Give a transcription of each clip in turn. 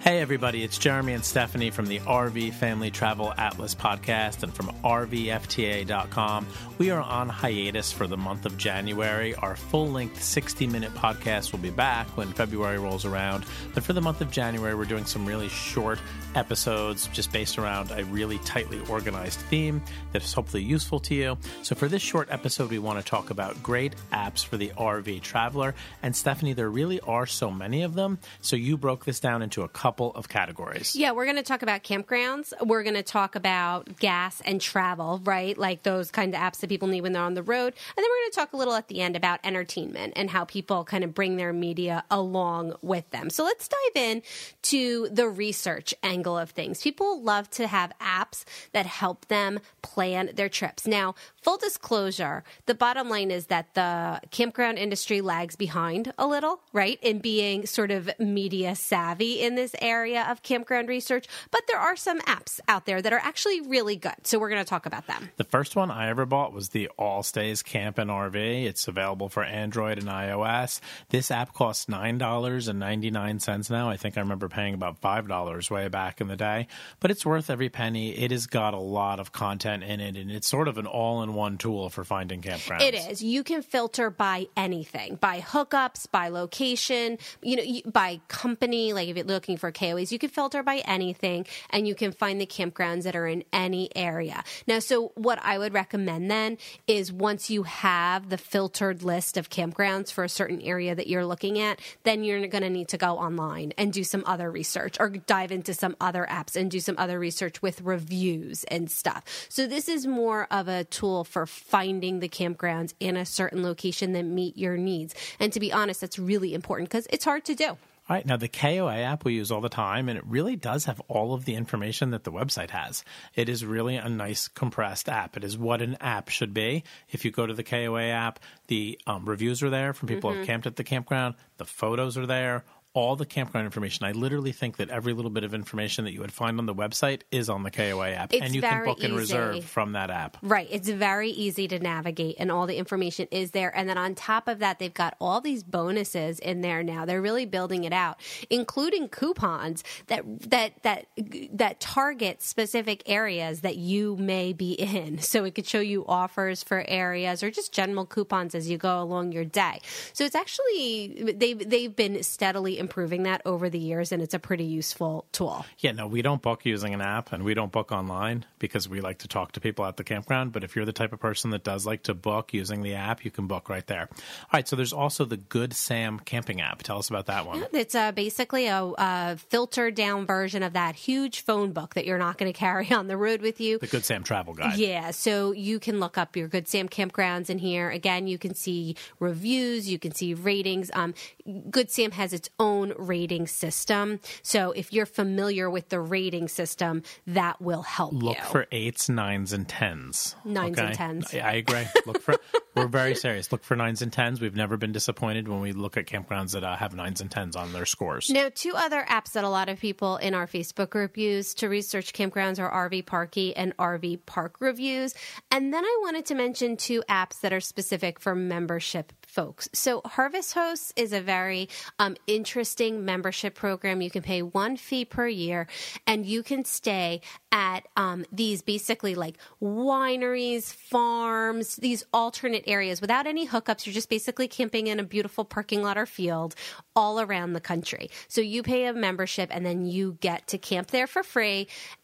Hey everybody, it's Jeremy and Stephanie from the RV Family Travel Atlas podcast and from RVFTA.com. We are on hiatus for the month of January. Our full-length 60-minute podcast will be back when February rolls around. But for the month of January, we're doing some really short episodes just based around a really tightly organized theme that is hopefully useful to you. So for this short episode, we want to talk about great apps for the RV traveler. And Stephanie, there really are so many of them. So you broke this down into a couple of categories. Yeah, we're going to talk about campgrounds. We're going to talk about gas and travel, right? Like those kind of apps that people need when they're on the road. And then we're going to talk a little at the end about entertainment and how people kind of bring their media along with them. So let's dive in to the research angle of things. People love to have apps that help them plan their trips. Now, full disclosure, the bottom line is that the campground industry lags behind a little, right, in being sort of media savvy in this area of campground research. But there are some apps out there that are actually really good. So we're going to talk about them. The first one I ever bought was the All Stays Camp and RV. It's available for Android and iOS. This app costs $9.99 now. I think I remember paying about $5 way back in the day. But it's worth every penny. It has got a lot of content in it, and it's sort of an all-in-one tool for finding campgrounds. It is. You can filter by anything, by hookups, by location, by company. Like if you're looking for KOAs, you can filter by anything, and you can find the campgrounds that are in any area. Now, so what I would recommend then is once you have the filtered list of campgrounds for a certain area that you're looking at, then you're going to need to go online and do some other research or dive into some other apps and do some other research with reviews and stuff. So this is more of a tool for finding the campgrounds in a certain location that meet your needs. And to be honest, that's really important because it's hard to do. All right, now the KOA app we use all the time, and it really does have all of the information that the website has. It is really a nice compressed app. It is what an app should be. If you go to the KOA app, the reviews are there from people who have camped at the campground. The photos are there. All the campground information. I literally think that every little bit of information that you would find on the website is on the KOA app. It's and you can book and reserve from that app. Right. It's very easy to navigate and all the information is there. And then on top of that, they've got all these bonuses in there now. They're really building it out, including coupons that target specific areas that you may be in. So it could show you offers for areas or just general coupons as you go along your day. So it's actually, they've been steadily improving that over the years, and it's a pretty useful tool. Yeah, no, we don't book using an app, and we don't book online because we like to talk to people at the campground. But if you're the type of person that does like to book using the app, you can book right there. All right, so there's also the Good Sam camping app. Tell us about that one. It's basically a filtered down version of that huge phone book that you're not going to carry on the road with you. The Good Sam travel guide. Yeah, so you can look up your Good Sam campgrounds in here. Again, you can see reviews, you can see ratings. Good Sam has its own rating system. So if you're familiar with the rating system, that will help you. Look for 8s, 9s, and 10s. 9s and 10s. I agree. We're very serious. Look for 9s and 10s. We've never been disappointed when we look at campgrounds that have 9s and 10s on their scores. Now, two other apps that a lot of people in our Facebook group use to research campgrounds are RV Parky and RV Park Reviews. And then I wanted to mention two apps that are specific for membership folks. So Harvest Hosts is a very interesting membership program. You can pay one fee per year, and you can stay at these basically like wineries, farms, these alternate areas without any hookups. You're just basically camping in a beautiful parking lot or field all around the country. So you pay a membership, and then you get to camp there for free.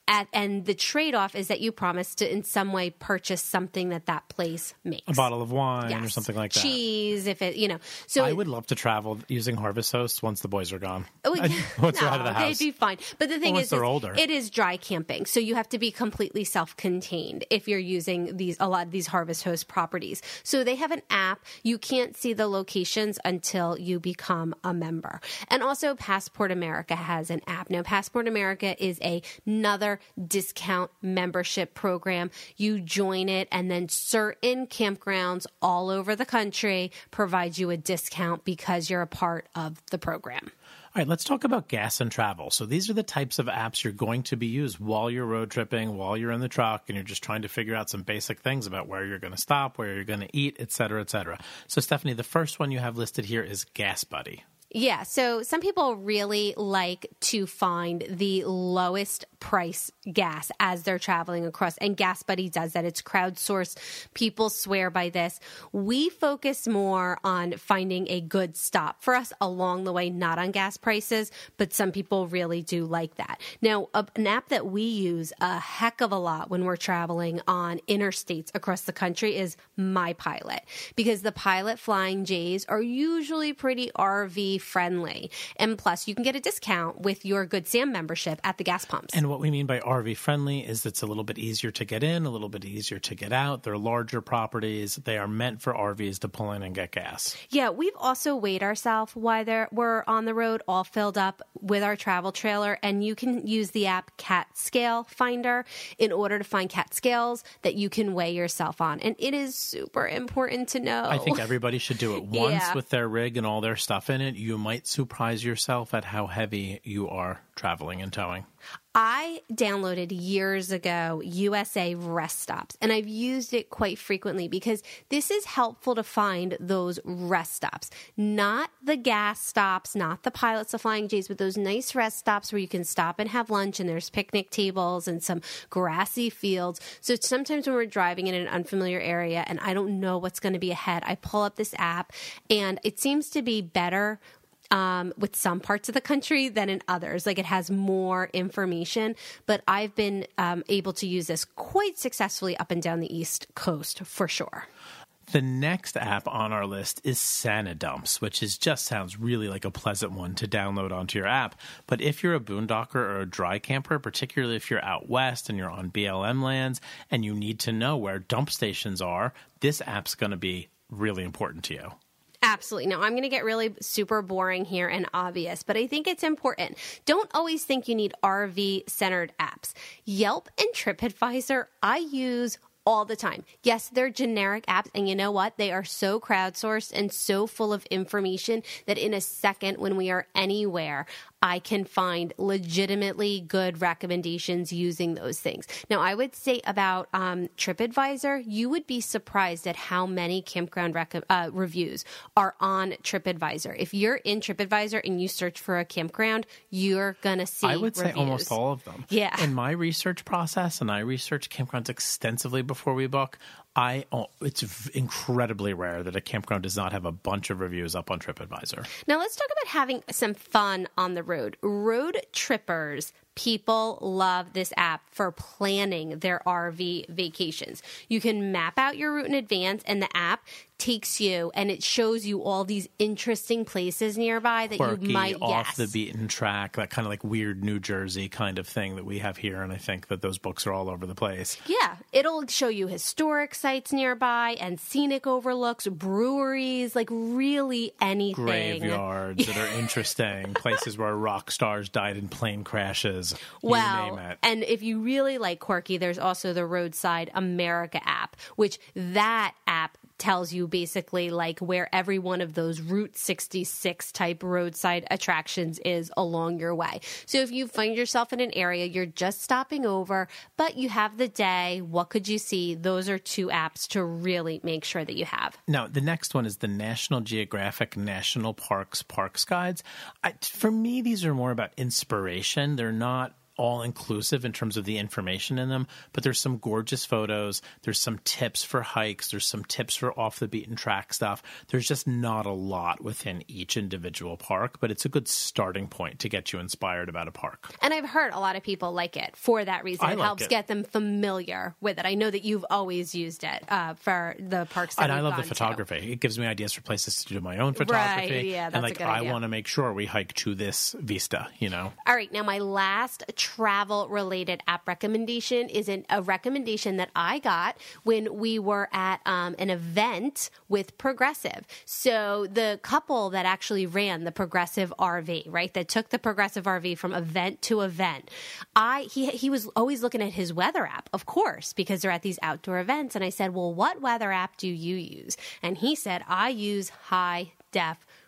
And the trade-off is that you promise to in some way purchase something that place makes. A bottle of wine yes. or something like that. Cheese, if it, So I would love to travel using Harvest Hosts once the boys are gone. Once they're out of the house. They'd be fine. But the thing is, they're older. It is dry camping. So you have to be completely self-contained if you're using a lot of these Harvest Host properties. So they have an app. You can't see the locations until you become a member. And also Passport America has an app. Now, Passport America is another discount membership program. You join it, and then certain campgrounds all over the country provide you a discount because you're a part of the program. All right, let's talk about gas and travel. So these are the types of apps you're going to be used while you're road tripping, while you're in the truck, and you're just trying to figure out some basic things about where you're going to stop, where you're going to eat, et cetera, et cetera. So Stephanie, the first one you have listed here is Gas Buddy. Yeah, so some people really like to find the lowest price gas as they're traveling across, and Gas Buddy does that. It's crowdsourced. People swear by this. We focus more on finding a good stop for us along the way, not on gas prices, but some people really do like that. Now, an app that we use a heck of a lot when we're traveling on interstates across the country is MyPilot, because the Pilot Flying J's are usually pretty RV friendly. And plus, you can get a discount with your Good Sam membership at the gas pumps. And what we mean by RV friendly is it's a little bit easier to get in, a little bit easier to get out. They're larger properties. They are meant for RVs to pull in and get gas. Yeah, we've also weighed ourselves while we're on the road, all filled up with our travel trailer, and you can use the app Cat Scale Finder in order to find cat scales that you can weigh yourself on. And it is super important to know. I think everybody should do it once with their rig and all their stuff in it. You might surprise yourself at how heavy you are traveling and towing. I downloaded years ago USA Rest Stops, and I've used it quite frequently because this is helpful to find those rest stops. Not the gas stops, not the Pilots of Flying J's, but those nice rest stops where you can stop and have lunch and there's picnic tables and some grassy fields. So sometimes when we're driving in an unfamiliar area and I don't know what's going to be ahead, I pull up this app and it seems to be better with some parts of the country than in others. Like it has more information, but I've been able to use this quite successfully up and down the East Coast for sure. The next app on our list is Sanidumps, which just sounds really like a pleasant one to download onto your app. But if you're a boondocker or a dry camper, particularly if you're out west and you're on BLM lands and you need to know where dump stations are, this app's going to be really important to you. Absolutely. Now, I'm going to get really super boring here and obvious, but I think it's important. Don't always think you need RV-centered apps. Yelp and TripAdvisor, I use all the time. Yes, they're generic apps, and you know what? They are so crowdsourced and so full of information that in a second, when we are anywhere, I can find legitimately good recommendations using those things. Now, I would say about TripAdvisor, you would be surprised at how many campground reviews are on TripAdvisor. If you're in TripAdvisor and you search for a campground, you're going to see I would reviews. say almost all of them. Yeah. In my research process, and I research campgrounds extensively before we book, it's incredibly rare that a campground does not have a bunch of reviews up on TripAdvisor. Now let's talk about having some fun on the road. Road trippers, people love this app for planning their RV vacations. You can map out your route in advance, and the app takes you and it shows you all these interesting places nearby that Quirky, you might off the beaten track, that kind of like weird New Jersey kind of thing that we have here, and I think that those books are all over the place. Yeah, it'll show you historic sites nearby and scenic overlooks, breweries, like really anything. Graveyards that are interesting, places where rock stars died in plane crashes. Well, you name it. And if you really like quirky, there's also the Roadside America app, which that app tells you basically like where every one of those Route 66 type roadside attractions is along your way. So if you find yourself in an area, you're just stopping over, but you have the day, what could you see? Those are two apps to really make sure that you have. Now, the next one is the National Geographic National Parks Guides. For me, these are more about inspiration. They're not all-inclusive in terms of the information in them, but there's some gorgeous photos, there's some tips for hikes, there's some tips for off-the-beaten-track stuff. There's just not a lot within each individual park, but it's a good starting point to get you inspired about a park. And I've heard a lot of people like it for that reason. It helps get them familiar with it. I know that you've always used it for the parks that and I love the to. photography. It gives me ideas for places to do my own photography. Right, yeah, that's and like a good idea. I want to make sure we hike to this vista, you know. All right, now my last travel-related app recommendation is a recommendation that I got when we were at an event with Progressive. So the couple that actually ran the Progressive RV, right, that took the Progressive RV from event to event, he was always looking at his weather app, of course, because they're at these outdoor events. And I said, well, what weather app do you use? And he said, I use High Def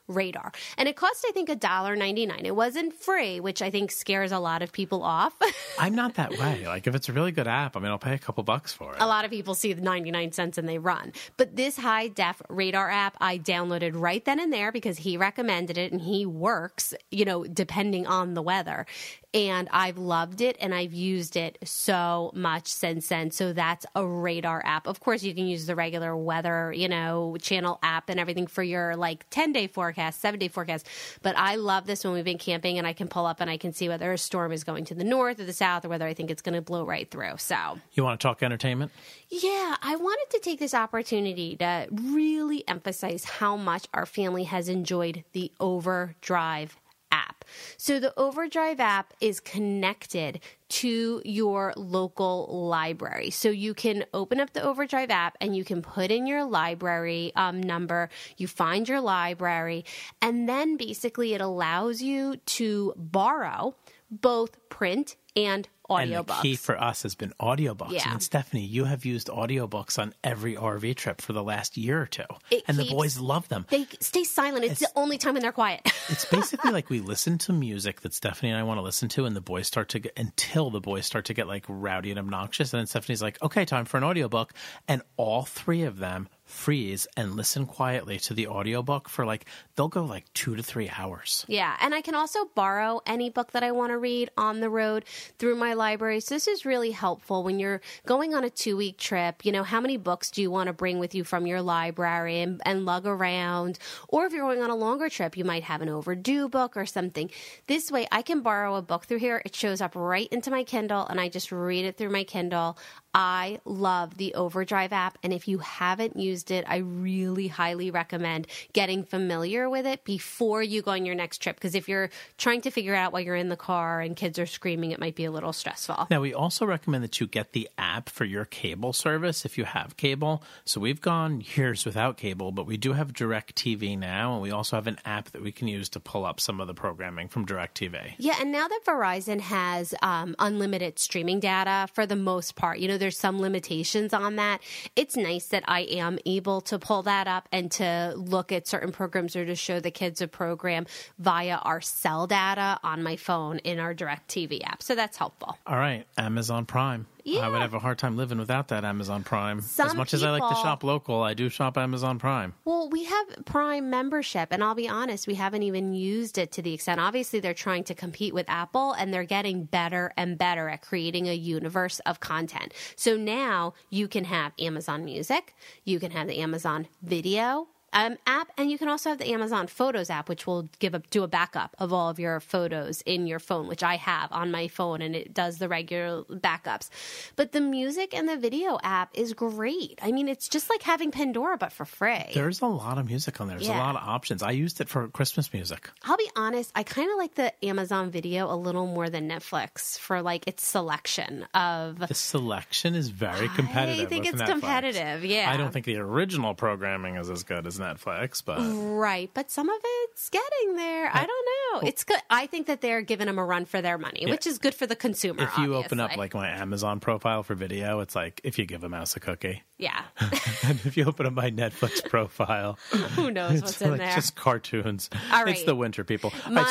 Radar. And it cost, I think, $1.99. It wasn't free, which I think scares a lot of people off. I'm not that way. Like, if it's a really good app, I mean, I'll pay a couple bucks for it. A lot of people see the 99 cents and they run. But this high def radar app, I downloaded right then and there because he recommended it and he works, depending on the weather. And I've loved it and I've used it so much since then. So that's a radar app. Of course, you can use the regular weather, channel app and everything for your 10-day forecast, 7-day forecast. But I love this when we've been camping and I can pull up and I can see whether a storm is going to the north or the south or whether I think it's going to blow right through. So you want to talk entertainment? Yeah, I wanted to take this opportunity to really emphasize how much our family has enjoyed the Overdrive app. So the Overdrive app is connected to your local library. So you can open up the Overdrive app and you can put in your library number, you find your library, and then basically it allows you to borrow both print and audiobooks. And the key for us has been audiobooks. Yeah. I mean, Stephanie, you have used audiobooks on every RV trip for the last year or two. The boys love them. They stay silent. It's the only time when they're quiet. It's basically like we listen to music that Stephanie and I want to listen to, and the boys start to get, until the boys start to get rowdy and obnoxious. And then Stephanie's like, okay, time for an audiobook. And all three of them freeze and listen quietly to the audiobook for they'll go 2 to 3 hours. Yeah, and I can also borrow any book that I want to read on the road through my library. So this is really helpful when you're going on a 2-week trip. How many books do you want to bring with you from your library and lug around? Or if you're going on a longer trip, you might have an overdue book or something. This way, I can borrow a book through here. It shows up right into my Kindle, and I just read it through my Kindle. I love the Overdrive app, and if you haven't used it, I really highly recommend getting familiar with it before you go on your next trip, because if you're trying to figure out while you're in the car and kids are screaming, it might be a little stressful. Now, we also recommend that you get the app for your cable service if you have cable. So we've gone years without cable, but we do have DirecTV now, and we also have an app that we can use to pull up some of the programming from DirecTV. Yeah, and now that Verizon has unlimited streaming data for the most part, there's some limitations on that. It's nice that I am able to pull that up and to look at certain programs or to show the kids a program via our cell data on my phone in our DirecTV app. So that's helpful. All right, Amazon Prime. Yeah. I would have a hard time living without that Amazon Prime. Some as much as I like to shop local, I do shop Amazon Prime. Well, we have Prime membership, and I'll be honest, we haven't even used it to the extent. Obviously, they're trying to compete with Apple, and they're getting better and better at creating a universe of content. So now you can have Amazon Music, you can have the Amazon Video app, and you can also have the Amazon Photos app, which will do a backup of all of your photos in your phone, which I have on my phone, and it does the regular backups. But the music and the video app is great. I mean, it's just like having Pandora, but for free. There's a lot of music on there. There's a lot of options. I used it for Christmas music. I'll be honest, I kind of like the Amazon Video a little more than Netflix for its selection of... The selection is very competitive. I think it's Netflix. Competitive, yeah. I don't think the original programming is as good as Netflix, but... Right, but some of it's getting there. I don't know. It's good. I think that they're giving them a run for their money, which is good for the consumer, If you open up my Amazon profile for video, it's like if you give a mouse a cookie. Yeah. And if you open up my Netflix profile... Who knows what's in there. Just cartoons. All right. It's the winter, people.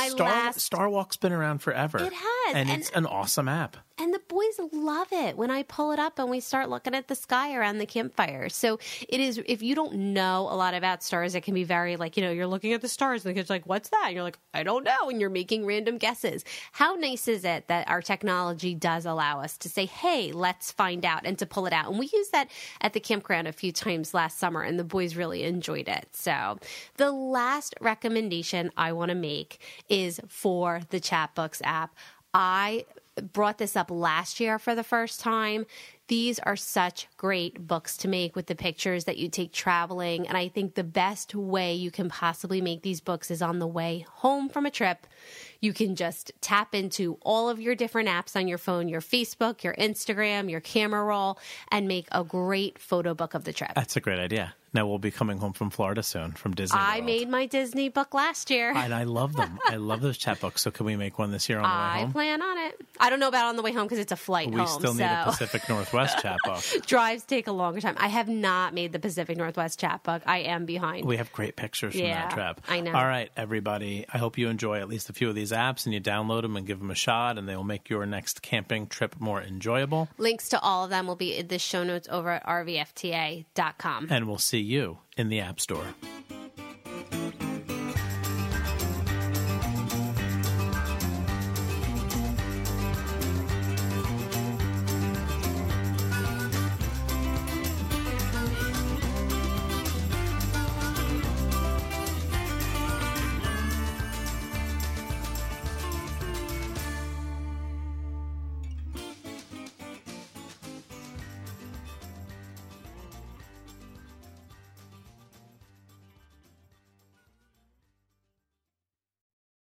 Star Walk's been around forever. It has. And it's an awesome app. And the boys love it when I pull it up and we start looking at the sky around the campfire. So it is, if you don't know a lot about stars, it can be very you're looking at the stars and the kid's like, what's that? And you're like, I don't know. And you're making random guesses. How nice is it that our technology does allow us to say, hey, let's find out, and to pull it out. And we used that at the campground a few times last summer, and the boys really enjoyed it. So the last recommendation I want to make is for the Chatbooks app. I brought this up last year for the first time. These are such great books to make with the pictures that you take traveling. And I think the best way you can possibly make these books is on the way home from a trip. You can just tap into all of your different apps on your phone, your Facebook, your Instagram, your camera roll, and make a great photo book of the trip. That's a great idea. Now we'll be coming home from Florida soon, from Disney World. I made my Disney book last year. And I love them. I love those chapbooks. So can we make one this year on the way home? I plan on it. I don't know about on the way home because it's a flight home. We still need a Pacific Northwest chapbook. Drives take a longer time. I have not made the Pacific Northwest chapbook. I am behind. We have great pictures from that trip. I know. All right, everybody. I hope you enjoy at least a few of these apps and you download them and give them a shot, and they will make your next camping trip more enjoyable. Links to all of them will be in the show notes over at rvfta.com. And we'll see you in the App Store.